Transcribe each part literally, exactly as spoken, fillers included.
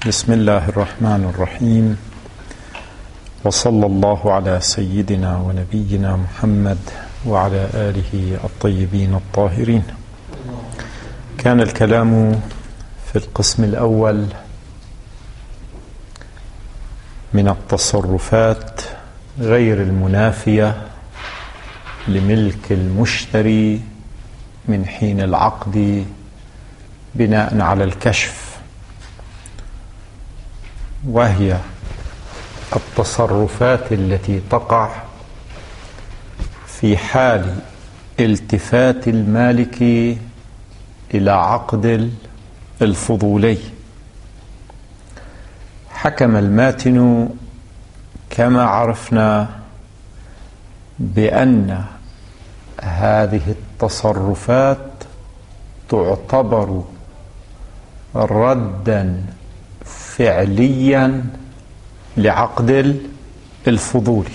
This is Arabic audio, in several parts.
بسم الله الرحمن الرحيم، وصلى الله على سيدنا ونبينا محمد وعلى آله الطيبين الطاهرين. كان الكلام في القسم الأول من التصرفات غير المنافية لملك المشتري من حين العقد بناء على الكشف، وهي التصرفات التي تقع في حال التفات المالك إلى عقد الفضولي. حكم الماتن كما عرفنا بأن هذه التصرفات تعتبر ردا فعليا لعقد الفضول،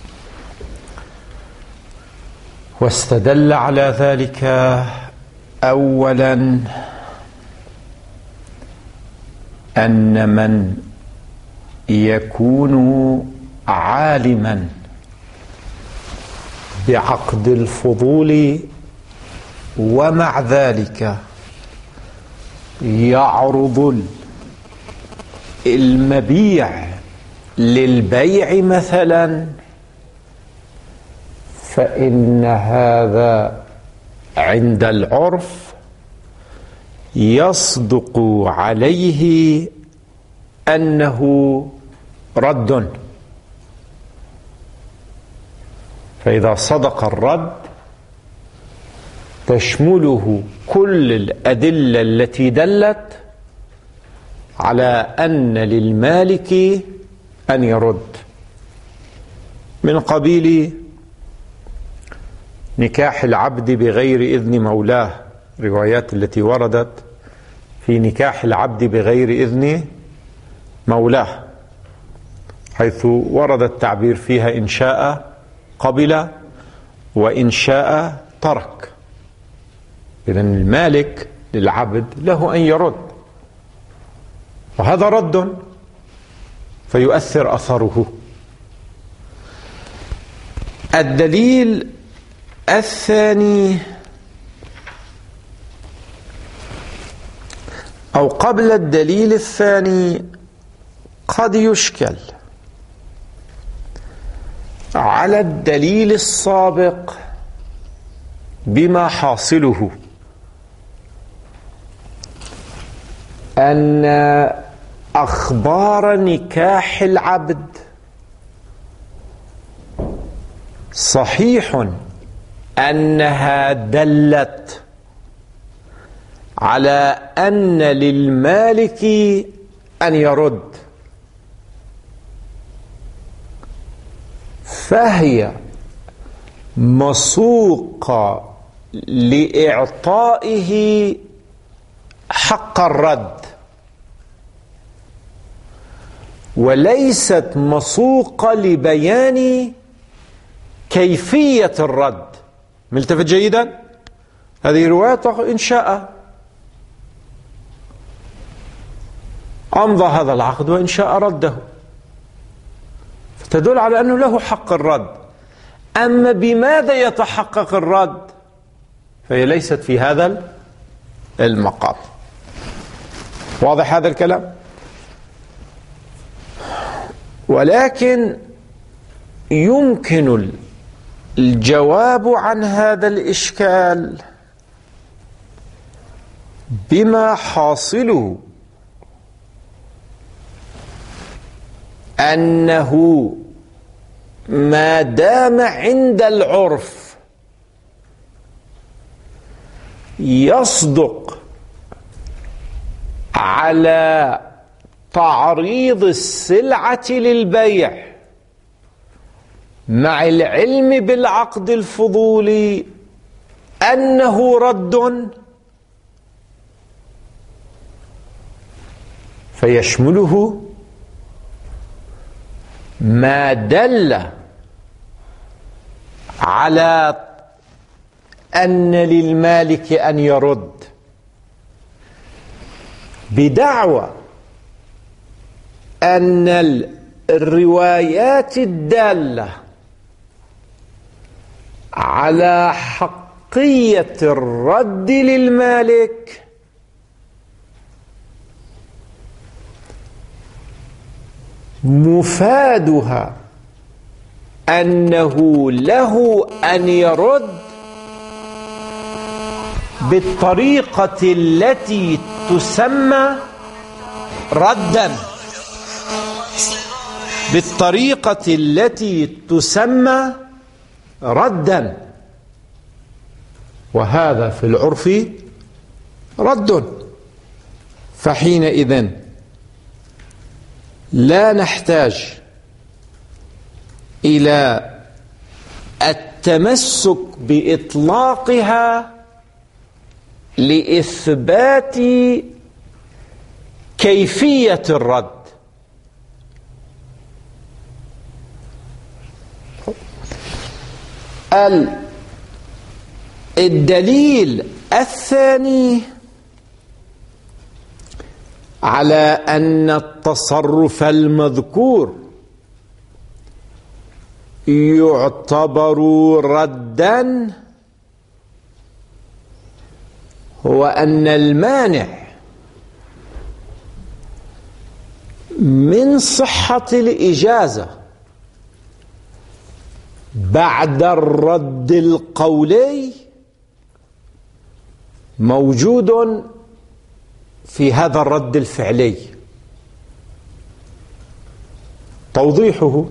واستدل على ذلك أولا أن من يكون عالما بعقد الفضول ومع ذلك يعرض المبيع للبيع مثلا، فإن هذا عند العرف يصدق عليه أنه رد. فإذا صدق الرد تشمله كل الأدلة التي دلت على أن للمالك أن يرد، من قبيل نكاح العبد بغير إذن مولاه، روايات التي وردت في نكاح العبد بغير إذن مولاه، حيث ورد التعبير فيها إن شاء قبل وإن شاء ترك. إذن المالك للعبد له أن يرد، وهذا رد فيؤثر أثره. الدليل الثاني، أو قبل الدليل الثاني، قد يشكل على الدليل السابق بما حاصله أن أخبار نكاح العبد صحيح أنها دلت على أن للمالك أن يرد، فهي مسوقة لإعطائه حق الرد، وليست مسوقة لبيان كيفية الرد. ملتفت جيدا؟ هذه رواية إن شاء أمضى هذا العقد وإن شاء رده، فتدل على أنه له حق الرد. أما بماذا يتحقق الرد فهي ليست في هذا المقام. واضح هذا الكلام؟ ولكن يمكن الجواب عن هذا الإشكال بما حاصله أنه ما دام عند العرف يصدق على تعريض السلعة للبيع مع العلم بالعقد الفضولي أنه رد، فيشمله ما دل على أن للمالك أن يرد، بدعوى أن الروايات الدالة على حقية الرد للمالك مفادها أنه له أن يرد بالطريقة التي تسمى ردا، بالطريقة التي تسمى ردا، وهذا في العرف رد. فحينئذ لا نحتاج إلى التمسك بإطلاقها لإثبات كيفية الرد. الدليل الثاني على أن التصرف المذكور يعتبر ردا هو أن المانع من صحة الإجازة بعد الرد القولي موجود في هذا الرد الفعلي. توضيحه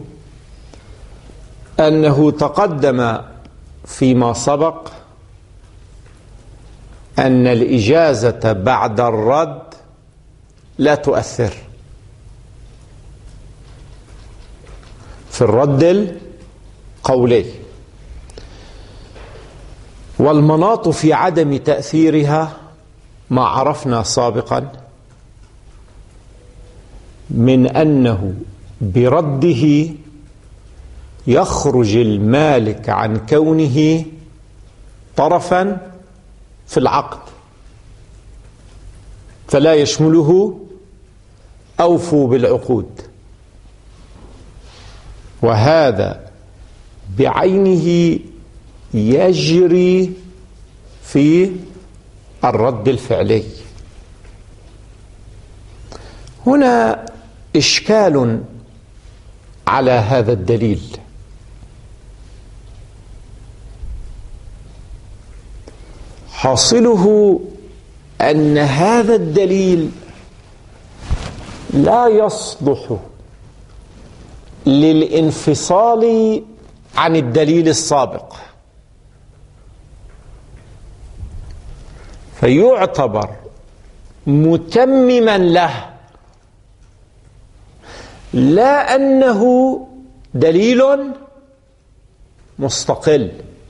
أنه تقدم فيما سبق أن الإجازة بعد الرد لا تؤثر في الرد القولي، والمناط في عدم تأثيرها ما عرفنا سابقا من أنه برده يخرج المالك عن كونه طرفا في العقد، فلا يشمله أوفوا بالعقود، وهذا بعينه يجري في الرد الفعلي. هنا إشكال على هذا الدليل. حاصله أن هذا الدليل لا يصلح للانفصال عن الدليل السابق، فيعتبر متمما له، لا أنه دليل مستقل.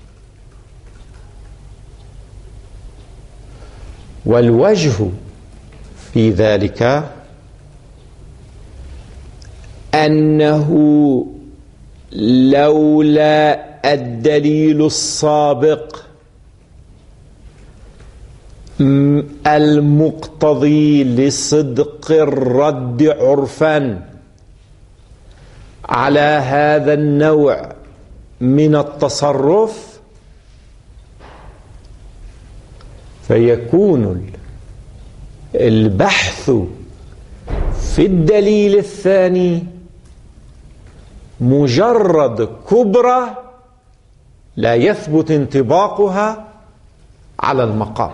والوجه في ذلك أنه لولا الدليل السابق المقتضي لصدق الرد عرفا على هذا النوع من التصرف، فيكون البحث في الدليل الثاني مجرد كبرى لا يثبت انطباقها على المقام.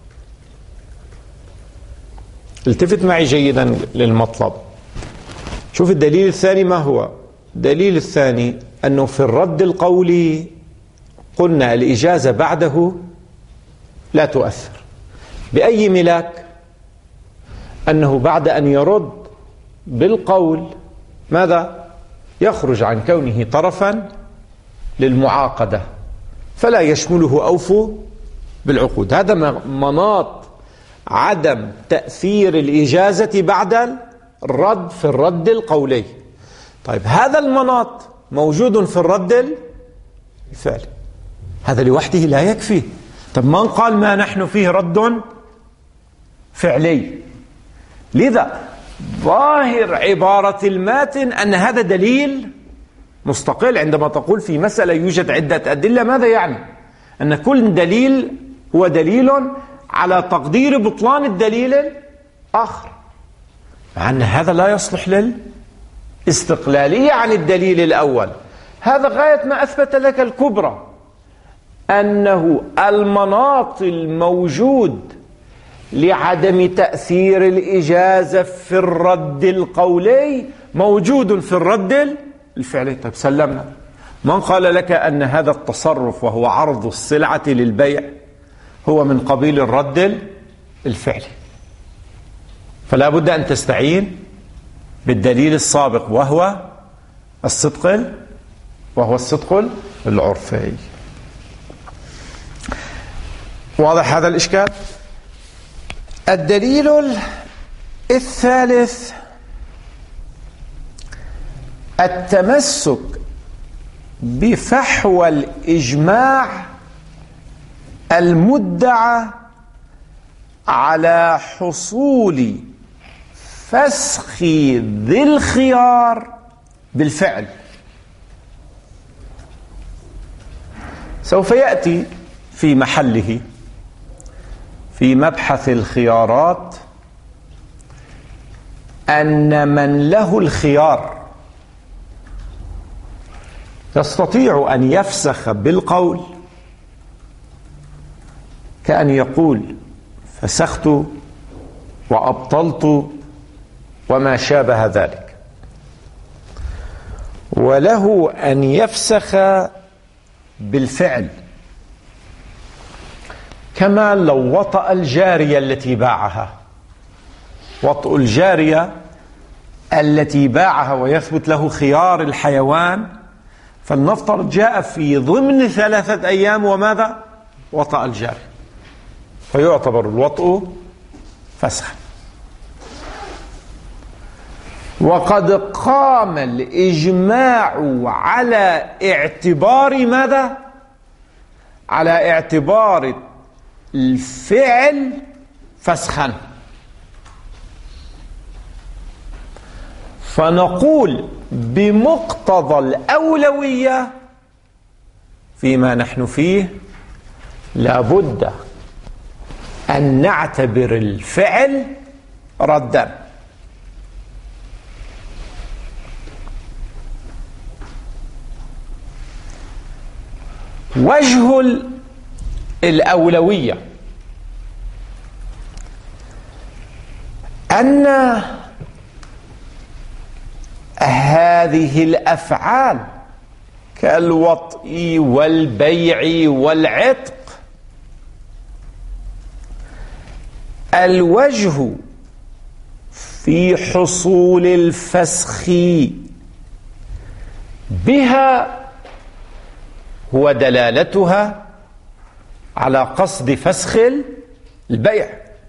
التفت معي جيدا للمطلب. شوف الدليل الثاني ما هو. الدليل الثاني أنه في الرد القولي قلنا الإجازة بعده لا تؤثر بأي ملاك، أنه بعد أن يرد بالقول ماذا؟ يخرج عن كونه طرفا للمعاقدة، فلا يشمله أوفوا بالعقود. هذا مناط عدم تأثير الإجازة بعد الرد في الرد القولي. طيب هذا المناط موجود في الرد الفعلي، هذا لوحده لا يكفي. طب من قال ما نحن فيه رد فعلي؟ لذا ظاهر عبارة الماتن أن هذا دليل مستقل. عندما تقول في مسألة يوجد عدة أدلة، ماذا يعني؟ أن كل دليل هو دليل على تقدير بطلان الدليل الآخر، مع أن هذا لا يصلح للاستقلالية عن الدليل الأول. هذا غاية ما أثبت لك الكبرى، أنه المناط الموجود لعدم تأثير الإجازة في الرد القولي موجود في الرد الفعلي. طيب سلمنا. من قال لك أن هذا التصرف وهو عرض السلعة للبيع هو من قبيل الرد الفعلي؟ فلا بد أن تستعين بالدليل السابق وهو الصدق وهو الصدق العرفي. واضح هذا الإشكال؟ الدليل الثالث التمسك بفحوى الإجماع المدعى على حصول فسخ ذي الخيار بالفعل. سوف يأتي في محله في مبحث الخيارات أن من له الخيار يستطيع أن يفسخ بالقول، كأن يقول فسخت وأبطلت وما شابه ذلك، وله أن يفسخ بالفعل، كما لو وطأ الجارية التي باعها. وطء الجارية التي باعها ويثبت له خيار الحيوان، فلنفترض جاء في ضمن ثلاثة أيام وماذا؟ وطأ الجارية، فيعتبر الوطء فسخا. وقد قام الإجماع على اعتبار ماذا؟ على اعتبار الفعل فسخا. فنقول بمقتضى الأولوية فيما نحن فيه لابد أن نعتبر الفعل ردا. وجه الأولوية أن هذه الأفعال كالوطء والبيع والعتق الوجه في حصول الفسخ بها هو دلالتها على قصد فسخ البيع.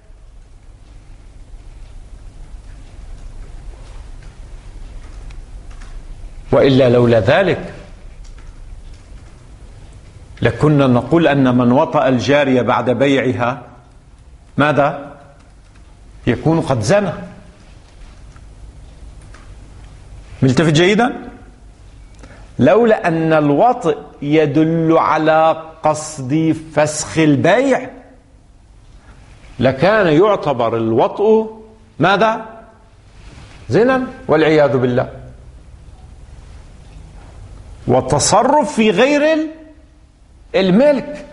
وإلا لولا ذلك لكنا نقول أن من وطأ الجارية بعد بيعها ماذا؟ يكون قد زنى. ملتفت جيدا؟ لولا أن الوطء يدل على قصد فسخ البيع لكان يعتبر الوطء ماذا؟ زنا والعياذ بالله، وتصرف في غير الملك.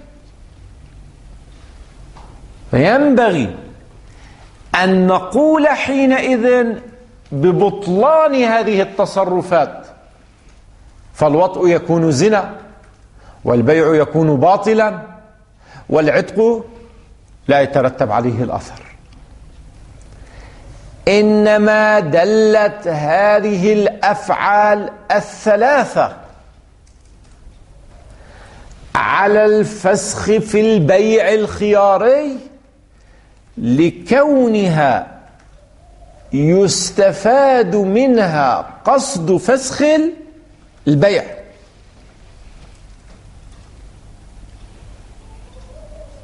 فينبغي أن نقول حينئذ ببطلان هذه التصرفات، فالوطء يكون زنا، والبيع يكون باطلا، والعتق لا يترتب عليه الأثر. إنما دلت هذه الأفعال الثلاثة على الفسخ في البيع الخياري لكونها يستفاد منها قصد فسخ البيع.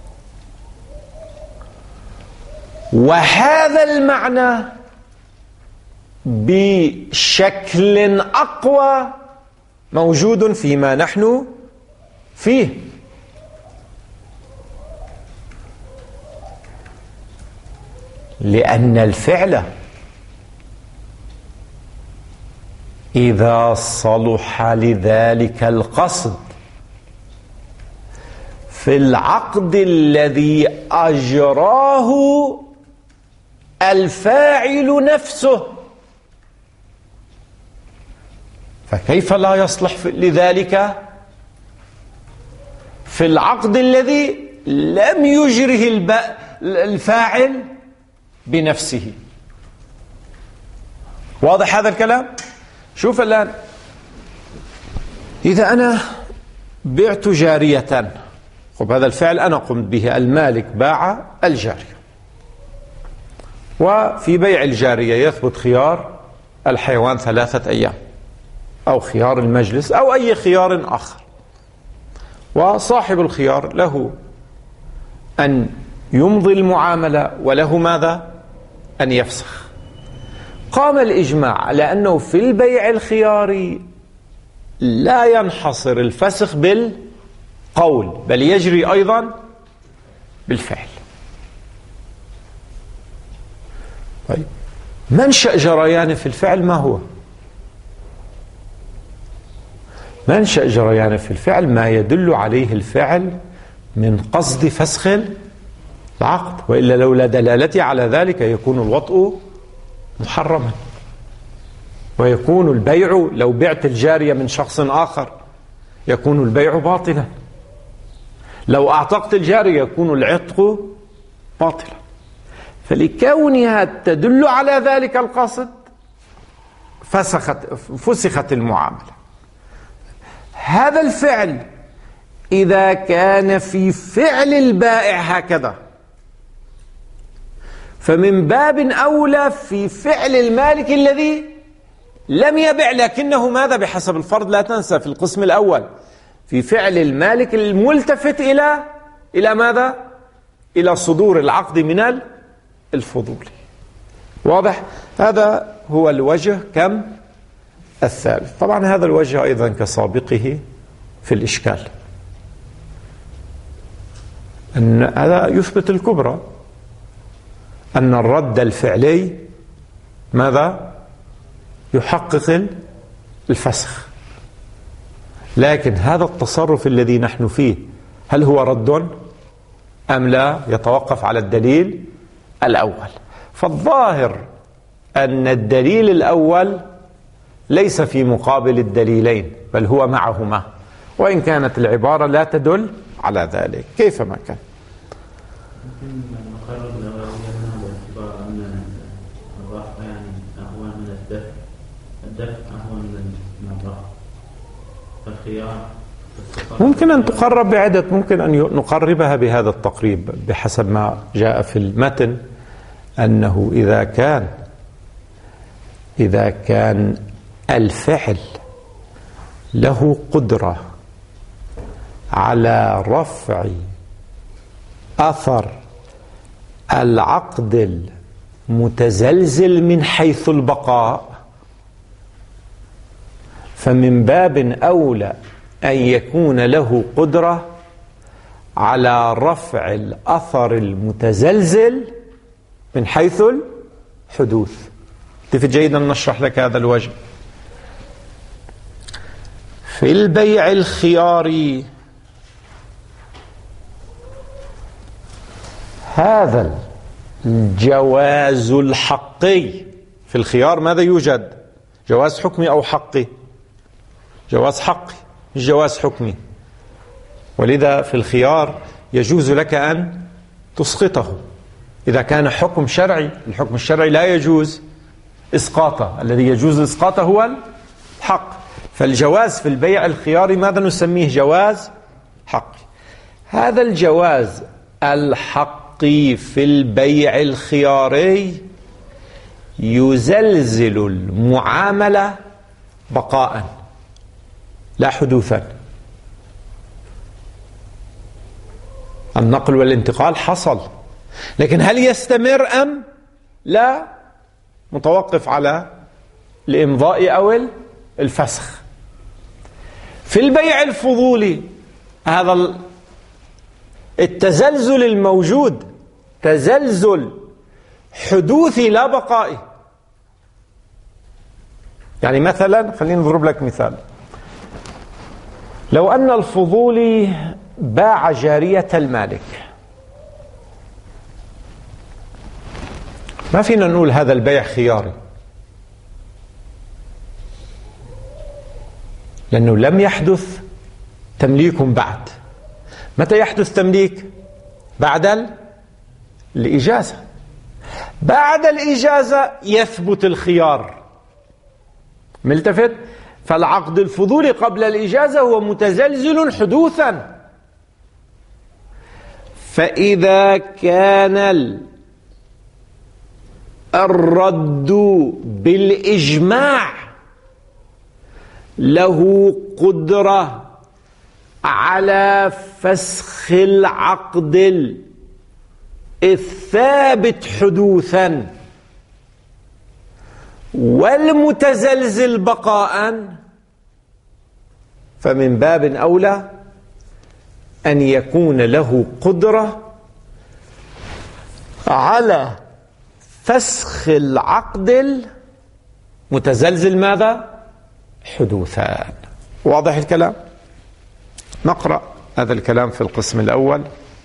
وهذا المعنى بشكل أقوى موجود فيما نحن فيه. لأن الفعل إذا صلح لذلك القصد في العقد الذي أجراه الفاعل نفسه، فكيف لا يصلح لذلك في العقد الذي لم يجره الفاعل بنفسه؟ واضح هذا الكلام؟ شوف الآن، إذا أنا بعت جارية، خب هذا الفعل أنا قمت به، المالك باع الجارية، وفي بيع الجارية يثبت خيار الحيوان ثلاثة أيام أو خيار المجلس أو أي خيار آخر، وصاحب الخيار له أن يمضي المعاملة وله ماذا؟ أن يفسخ. قام الإجماع على أنه في البيع الخياري لا ينحصر الفسخ بالقول، بل يجري أيضا بالفعل. طيب، منشأ جريان في الفعل ما هو؟ منشأ جريان في الفعل ما يدل عليه الفعل من قصد فسخ العقد، وإلا لولا دلالتي على ذلك يكون الوطء محرما، ويكون البيع لو بعت الجارية من شخص آخر يكون البيع باطلا، لو أعتقت الجارية يكون العتق باطلا. فلكونها تدل على ذلك القصد فسخت فسخت المعاملة. هذا الفعل إذا كان في فعل البائع هكذا فمن باب أولى في فعل المالك الذي لم يبع، لكنه ماذا؟ بحسب الفرض لا تنسى في القسم الأول في فعل المالك الملتفت إلى إلى ماذا؟ إلى صدور العقد من الفضول. واضح؟ هذا هو الوجه كم؟ الثالث. طبعا هذا الوجه أيضا كسابقه في الإشكال، أن هذا يثبت الكبرى، أن الرد الفعلي ماذا؟ يحقق الفسخ. لكن هذا التصرف الذي نحن فيه هل هو رد أم لا؟ يتوقف على الدليل الأول. فالظاهر أن الدليل الأول ليس في مقابل الدليلين، بل هو معهما، وإن كانت العبارة لا تدل على ذلك كيفما كان. ممكن أن تقرب بعدة، ممكن أن نقربها بهذا التقريب بحسب ما جاء في المتن، أنه إذا كان إذا كان الفعل له قدرة على رفع أثر العقد المتزلزل من حيث البقاء، فمن باب أولى أن يكون له قدرة على رفع الأثر المتزلزل من حيث الحدوث. تفت جيدا نشرح لك هذا الوجه. في البيع الخياري هذا الجواز الحقي في الخيار ماذا يوجد؟ جواز حكمي أو حقي؟ جواز حقي مش جواز حكمي، ولذا في الخيار يجوز لك أن تسقطه إذا كان حكم شرعي. الحكم الشرعي لا يجوز إسقاطه، الذي يجوز إسقاطه هو الحق. فالجواز في البيع الخياري ماذا نسميه؟ جواز حقي. هذا الجواز الحقي في البيع الخياري يزلزل المعاملة بقاء لا حدوثا. النقل والانتقال حصل، لكن هل يستمر أم لا؟ متوقف على الإمضاء أو الفسخ. في البيع الفضولي هذا التزلزل الموجود تزلزل حدوثي لا بقائي. يعني مثلا خلينا نضرب لك مثال. لو أن الفضولي باع جارية المالك، ما فينا نقول هذا البيع خياري، لأنه لم يحدث تمليك بعد. متى يحدث تمليك؟ بعد الإجازة. بعد الإجازة يثبت الخيار. ملتفت؟ فالعقد الفضولي قبل الإجازة هو متزلزل حدوثا. فإذا كان الرد بالإجماع له قدرة على فسخ العقد الثابت حدوثا والمتزلزل بقاء، فمن باب أولى أن يكون له قدرة على فسخ العقد المتزلزل ماذا؟ حدوثا. واضح الكلام؟ نقرأ هذا الكلام في القسم الأول.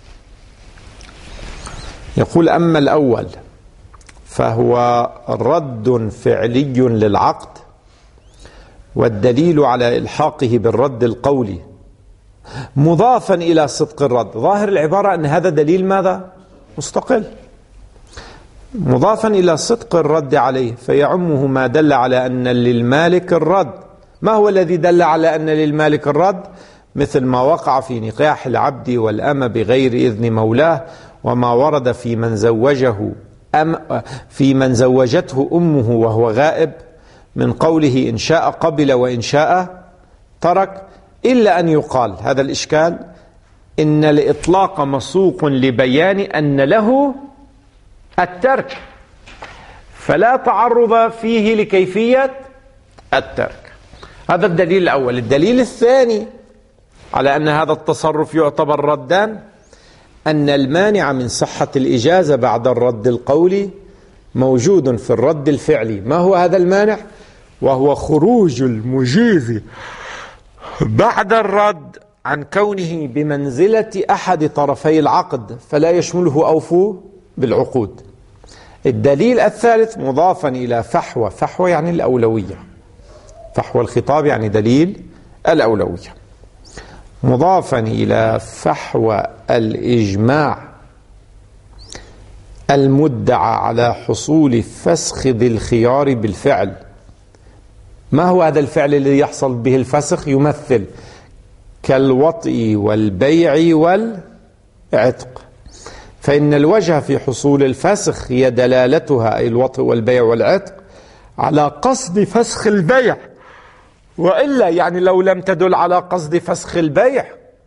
يقول: أما الأول فهو رد فعلي للعقد، والدليل على إلحاقه بالرد القولي مضافا إلى صدق الرد. ظاهر العبارة أن هذا دليل ماذا؟ مستقل، مضافا إلى صدق الرد عليه، فيعمه ما دل على أن للمالك الرد. ما هو الذي دل على أن للمالك الرد؟ مثل ما وقع في نكاح العبد والأمة بغير إذن مولاه، وما ورد في من زوجه أم في من زوجته أمه وهو غائب من قوله إن شاء قبل وإن شاء ترك. إلا أن يقال هذا الإشكال إن الإطلاق مسوق لبيان أن له الترك، فلا تعرض فيه لكيفية الترك. هذا الدليل الأول. الدليل الثاني على أن هذا التصرف يعتبر ردان أن المانع من صحة الإجازة بعد الرد القولي موجود في الرد الفعلي. ما هو هذا المانع؟ وهو خروج المجيز بعد الرد عن كونه بمنزلة أحد طرفي العقد، فلا يشمله أوفوا بالعقود. الدليل الثالث مضافا إلى فحوى. فحوى يعني الأولوية، فحوى الخطاب يعني دليل الأولوية، مضافا إلى فحوى الإجماع المدعى على حصول فسخ ذي الخيار بالفعل. ما هو هذا الفعل الذي يحصل به الفسخ؟ يمثل كالوطء والبيع والعتق، فإن الوجه في حصول الفسخ هي دلالتها، أي الوطء والبيع والعتق، على قصد فسخ البيع، وإلا يعني لو لم تدل على قصد فسخ البيع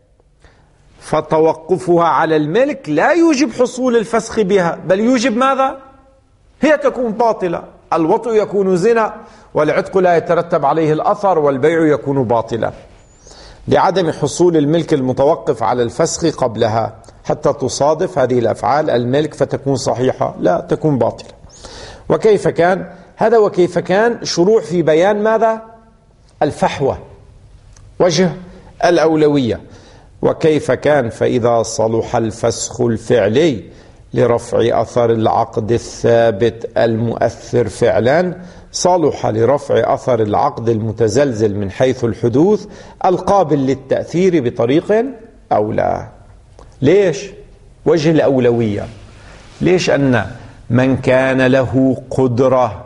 فتوقفها على الملك لا يوجب حصول الفسخ بها، بل يوجب ماذا؟ هي تكون باطلة. الوطء يكون زنا، والعتق لا يترتب عليه الأثر، والبيع يكون باطلا لعدم حصول الملك المتوقف على الفسخ قبلها، حتى تصادف هذه الأفعال الملك فتكون صحيحة، لا تكون باطلة. وكيف كان هذا؟ وكيف كان شروع في بيان ماذا؟ الفحوى، وجه الأولوية. وكيف كان فإذا صلح الفسخ الفعلي لرفع أثر العقد الثابت المؤثر فعلا، صلح لرفع أثر العقد المتزلزل من حيث الحدوث القابل للتأثير بطريق أولى. ليش؟ وجه الأولوية. ليش؟ أن من كان له قدرة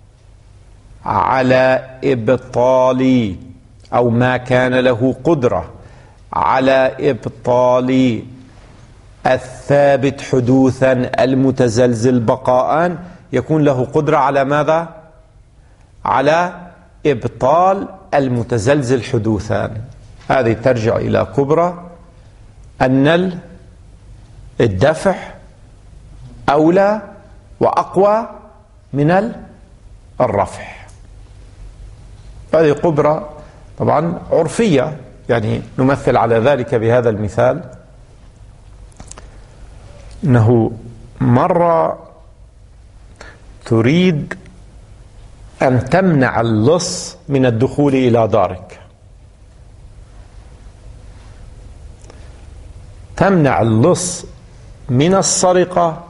على إبطال، أو ما كان له قدرة على إبطال الثابت حدوثا المتزلزل بقاء، يكون له قدرة على ماذا؟ على إبطال المتزلزل حدوثا. هذه ترجع إلى كبرى أن الدفع أولى وأقوى من الرفع. هذه قبرة طبعا عرفية، يعني نمثل على ذلك بهذا المثال، أنه مرة تريد أن تمنع اللص من الدخول إلى دارك، تمنع اللص من السرقة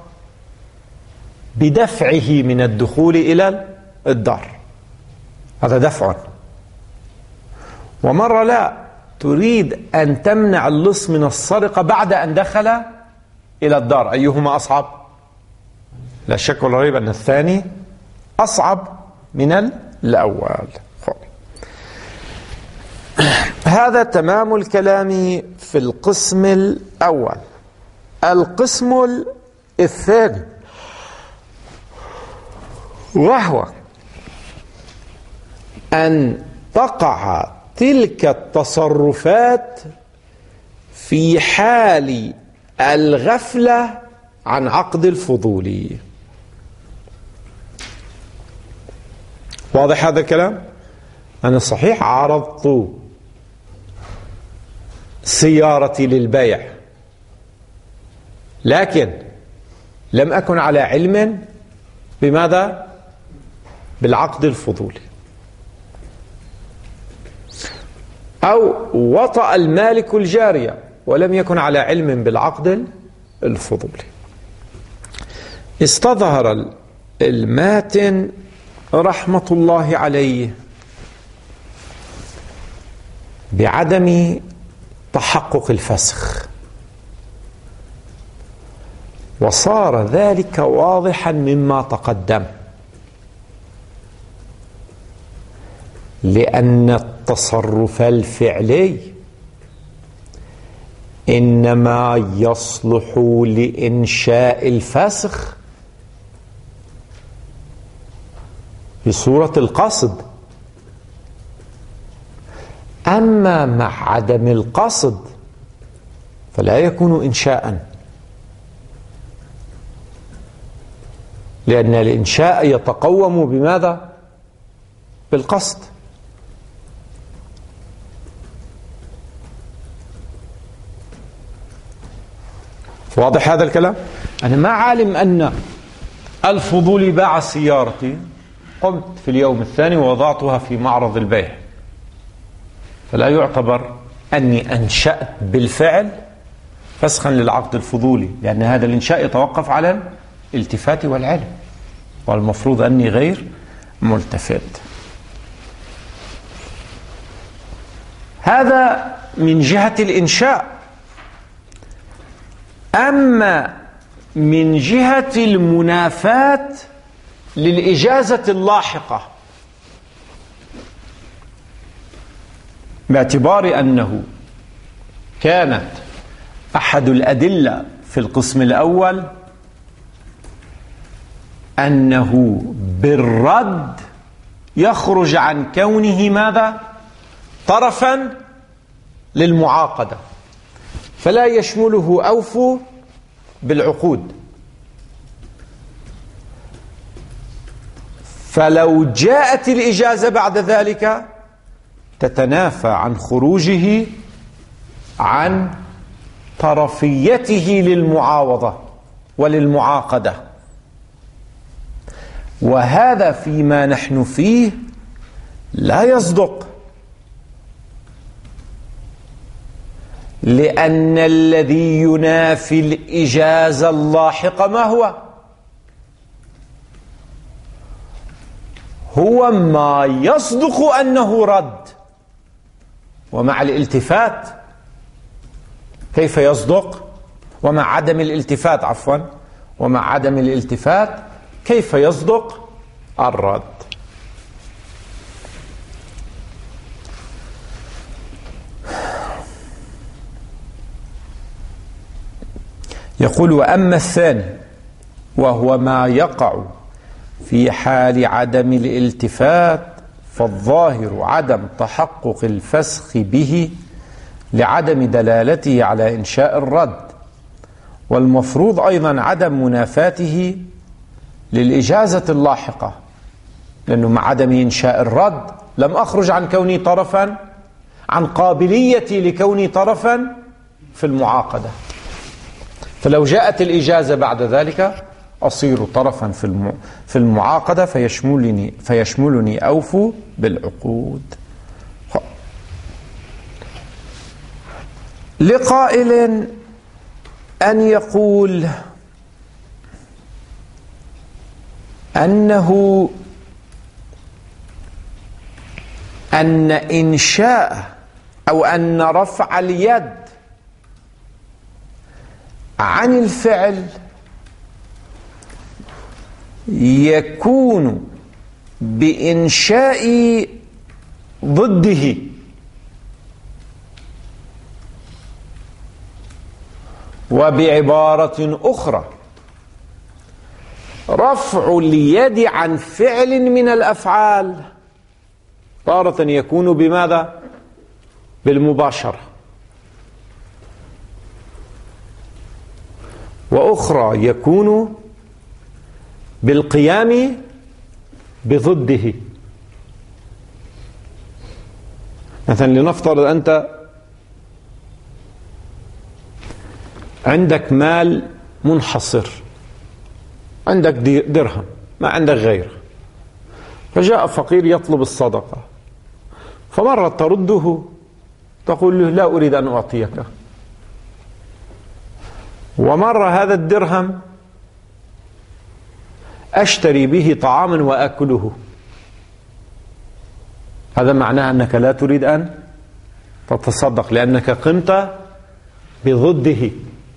بدفعه من الدخول إلى الدار، هذا دفع. ومرة لا، تريد أن تمنع اللص من السرقة بعد أن دخل إلى الدار. أيهما أصعب؟ لا شك ولا ريب أن الثاني أصعب من الأول. هذا تمام الكلام في القسم الأول. القسم الثاني وهو أن تقع تلك التصرفات في حال الغفلة عن عقد الفضول. واضح هذا الكلام؟ أنا صحيح عرضت سيارتي للبيع، لكن لم أكن على علم بماذا؟ بالعقد الفضولي. أو وطأ المالك الجارية ولم يكن على علم بالعقد الفضولي. استظهر الماتن رحمة الله عليه بعدم تحقق الفسخ، وصار ذلك واضحا مما تقدم، لأن التصرف الفعلي إنما يصلح لإنشاء الفسخ بصورة القصد، أما مع عدم القصد فلا يكون إنشاء، لأن الإنشاء يتقوم بماذا؟ بالقصد. واضح هذا الكلام؟ أنا ما عالم أن الفضولي باع سيارتي، قمت في اليوم الثاني ووضعتها في معرض البيع، فلا يعتبر أني أنشأت بالفعل فسخا للعقد الفضولي، لأن هذا الإنشاء يتوقف على الالتفات والعلم، والمفروض أني غير ملتفت. هذا من جهة الإنشاء. أما من جهة المنافاة للإجازة اللاحقة، باعتبار أنه كانت أحد الأدلة في القسم الأول أنه بالرد يخرج عن كونه ماذا؟ طرفا للمعاقدة، فلا يشمله أوفوا بالعقود. فلو جاءت الإجازة بعد ذلك تتنافى عن خروجه عن طرفيته للمعاوضة وللمعاقدة، وهذا فيما نحن فيه لا يصدق، لأن الذي ينافي الإجازة اللاحقة ما هو؟ هو ما يصدق أنه رد، ومع الالتفات كيف يصدق؟ ومع عدم الالتفات عفوا ومع عدم الالتفات كيف يصدق الرد؟ يقول: وأما الثاني وهو ما يقع في حال عدم الالتفات فالظاهر عدم تحقق الفسخ به لعدم دلالته على إنشاء الرد، والمفروض أيضا عدم منافاته للإجازة اللاحقة، لأنه مع عدم إنشاء الرد لم أخرج عن كوني طرفا، عن قابليتي لكوني طرفا في المعاقدة. فلو جاءت الإجازة بعد ذلك أصير طرفا في في المعاقدة فيشملني فيشملني أوف بالعقود. لقائل أن يقول أنه أن إنشاء أو أن رفع اليد عن الفعل يكون بإنشاء ضده، وبعبارة أخرى رفع اليد عن فعل من الأفعال تارة يكون بماذا؟ بالمباشرة، وأخرى يكون بالقيام بضده. مثلا لنفترض أنت عندك مال منحصر، عندك درهم ما عندك غيره، فجاء فقير يطلب الصدقة، فمرة ترده تقول له لا أريد أن أعطيك، ومرة هذا الدرهم أشتري به طعاما وأكله، هذا معناه أنك لا تريد أن تتصدق لأنك قمت بضده.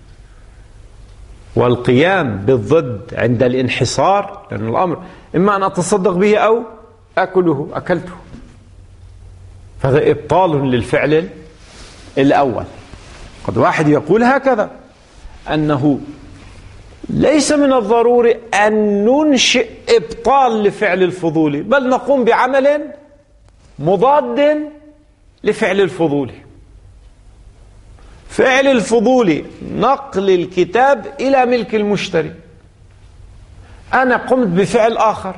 والقيام بالضد عند الانحصار، لأن الأمر إما أن أتصدق به أو أكله، أكلته، فهذا إبطال للفعل الأول. قد واحد يقول هكذا أنه ليس من الضروري أن ننشئ إبطال لفعل الفضول، بل نقوم بعمل مضاد لفعل الفضول. فعل الفضول نقل الكتاب إلى ملك المشتري، أنا قمت بفعل آخر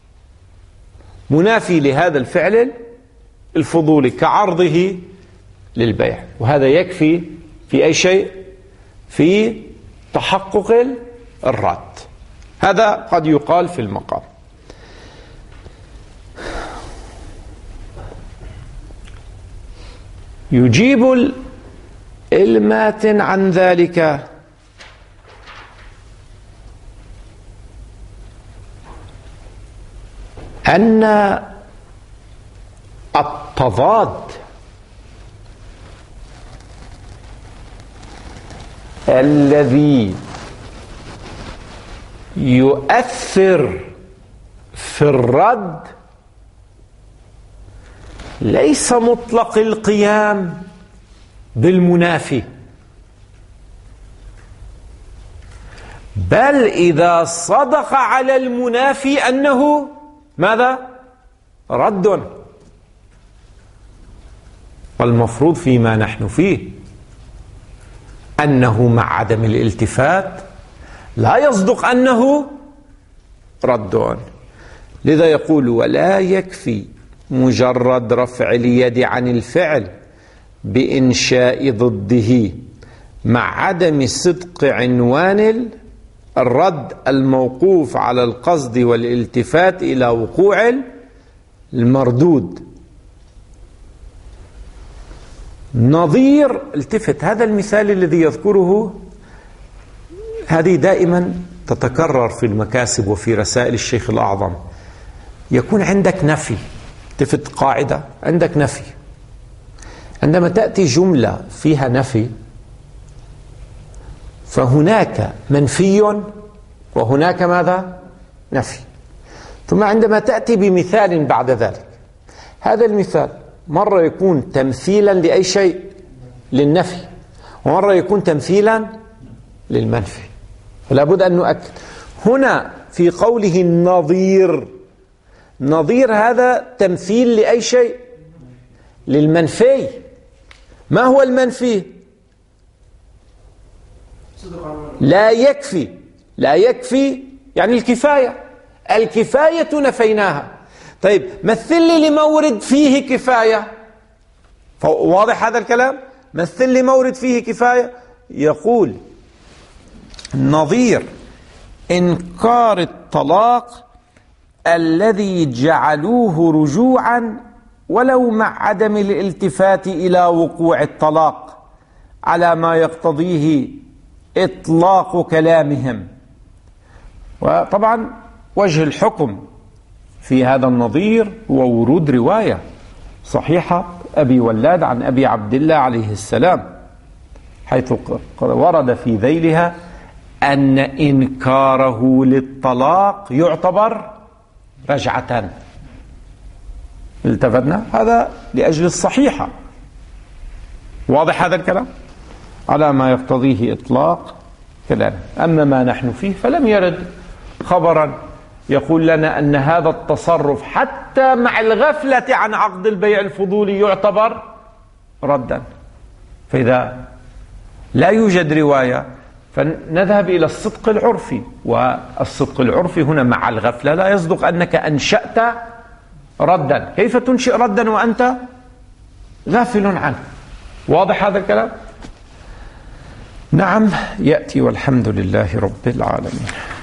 منافي لهذا الفعل الفضولي كعرضه للبيع، وهذا يكفي في أي شيء في تحقق الرد. هذا قد يقال في المقام. يجيب الماتن عن ذلك أن التضاد الذي يؤثر في الرد ليس مطلق القيام بالمنافي، بل إذا صدق على المنافي أنه ماذا؟ رد. والمفروض فيما نحن فيه أنه مع عدم الالتفات لا يصدق أنه رد. لذا يقول ولا يكفي مجرد رفع اليد عن الفعل بإنشاء ضده مع عدم صدق عنوان الرد الموقوف على القصد والالتفات إلى وقوع المردود. نظير التفت، هذا المثال الذي يذكره هذه دائما تتكرر في المكاسب وفي رسائل الشيخ الأعظم. يكون عندك نفي، التفت قاعدة، عندك نفي، عندما تأتي جملة فيها نفي فهناك منفي وهناك ماذا؟ نفي. ثم عندما تأتي بمثال بعد ذلك، هذا المثال مرة يكون تمثيلا لأي شيء للنفي، ومرة يكون تمثيلا للمنفي، فلا بد أن نؤكد هنا في قوله النظير، نظير هذا تمثيل لأي شيء؟ للمنفي. ما هو المنفي؟ لا يكفي، لا يكفي يعني الكفاية، الكفاية نفيناها. طيب مثل لي لمورد فيه كفاية. واضح هذا الكلام؟ مثل لي مورد فيه كفاية. يقول نظير إنكار الطلاق الذي جعلوه رجوعا ولو مع عدم الالتفات إلى وقوع الطلاق على ما يقتضيه إطلاق كلامهم. وطبعا وجه الحكم في هذا النظير هو ورود رواية صحيحة أبي ولاد عن أبي عبد الله عليه السلام، حيث ورد في ذيلها أن إنكاره للطلاق يعتبر رجعة. التفتنا هذا لأجل الصحيحة. واضح هذا الكلام؟ على ما يقتضيه إطلاق كلام. أما ما نحن فيه فلم يرد خبرا يقول لنا أن هذا التصرف حتى مع الغفلة عن عقد البيع الفضولي يعتبر ردا. فإذا لا يوجد رواية فنذهب إلى الصدق العرفي، والصدق العرفي هنا مع الغفلة لا يصدق أنك أنشأت ردا. كيف تنشئ ردا وأنت غافل عنه؟ واضح هذا الكلام؟ نعم يأتي، والحمد لله رب العالمين.